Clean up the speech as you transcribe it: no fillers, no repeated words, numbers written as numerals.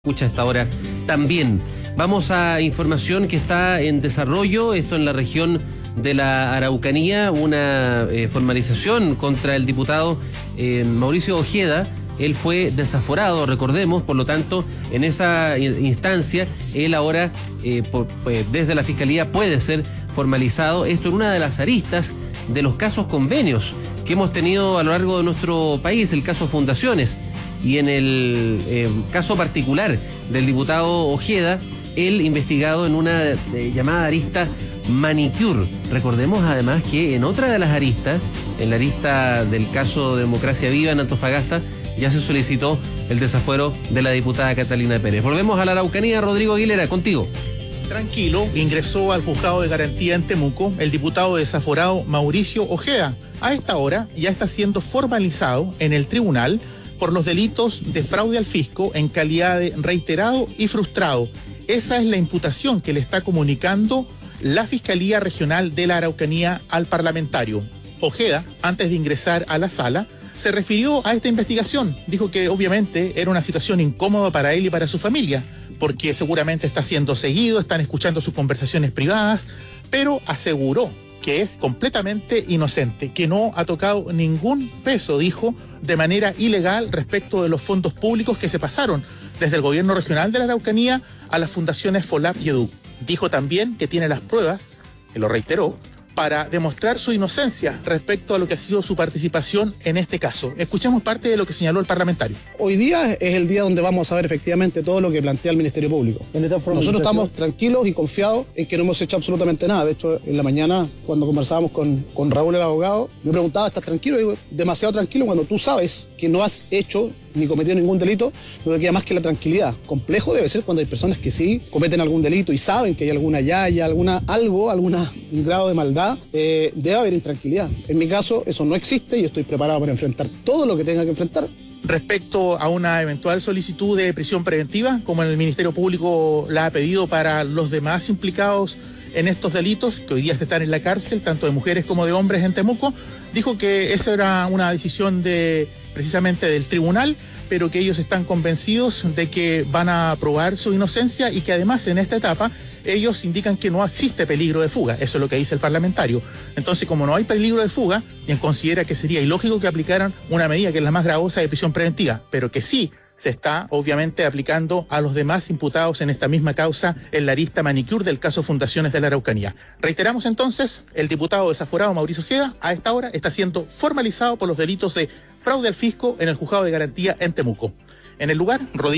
Escucha a esta hora también. Vamos a información que está en desarrollo, esto en la región de la Araucanía, una formalización contra el diputado Mauricio Ojeda. Él fue desaforado, recordemos, por lo tanto, en esa instancia, él ahora, desde la Fiscalía, puede ser formalizado. Esto en una de las aristas de los casos convenios que hemos tenido a lo largo de nuestro país, el caso Fundaciones. Y en el caso particular del diputado Ojeda, él investigado en una llamada arista manicure. Recordemos además que en otra de las aristas, en la arista del caso Democracia Viva en Antofagasta, ya se solicitó el desafuero de la diputada Catalina Pérez. Volvemos a la Araucanía. Rodrigo Aguilera, contigo. Tranquilo, ingresó al juzgado de garantía en Temuco el diputado desaforado Mauricio Ojeda. A esta hora ya está siendo formalizado en el tribunal por los delitos de fraude al fisco en calidad de reiterado y frustrado. Esa es la imputación que le está comunicando la Fiscalía Regional de la Araucanía al parlamentario. Ojeda, antes de ingresar a la sala, se refirió a esta investigación. Dijo que obviamente era una situación incómoda para él y para su familia, porque seguramente está siendo seguido, están escuchando sus conversaciones privadas, pero aseguró que es completamente inocente, que no ha tocado ningún peso, dijo, de manera ilegal respecto de los fondos públicos que se pasaron desde el gobierno regional de la Araucanía a las fundaciones FOLAP y EDUC. Dijo también que tiene las pruebas, que lo reiteró, para demostrar su inocencia respecto a lo que ha sido su participación en este caso. Escuchemos parte de lo que señaló el parlamentario. Hoy día es el día donde vamos a ver efectivamente todo lo que plantea el Ministerio Público. Nosotros estamos tranquilos y confiados en que no hemos hecho absolutamente nada. De hecho, en la mañana, cuando conversábamos con Raúl, el abogado, me preguntaba, ¿estás tranquilo? Y digo, demasiado tranquilo cuando tú sabes que no has hecho ni cometido ningún delito, no te queda más que la tranquilidad. Complejo debe ser cuando hay personas que sí cometen algún delito y saben que hay alguna yaya, un grado de maldad, debe haber intranquilidad. En mi caso, eso no existe y estoy preparado para enfrentar todo lo que tenga que enfrentar. Respecto a una eventual solicitud de prisión preventiva, como el Ministerio Público la ha pedido para los demás implicados en estos delitos, que hoy día están en la cárcel, tanto de mujeres como de hombres en Temuco, dijo que esa era una decisión precisamente del tribunal, pero que ellos están convencidos de que van a probar su inocencia y que además en esta etapa ellos indican que no existe peligro de fuga. Eso es lo que dice el parlamentario. Entonces, como no hay peligro de fuga, bien considera que sería ilógico que aplicaran una medida que es la más gravosa de prisión preventiva, pero que sí se está obviamente aplicando a los demás imputados en esta misma causa en la arista manicure del caso Fundaciones de la Araucanía. Reiteramos entonces, el diputado desaforado Mauricio Ojeda a esta hora está siendo formalizado por los delitos de fraude al fisco en el juzgado de garantía en Temuco. En el lugar, Rodrigo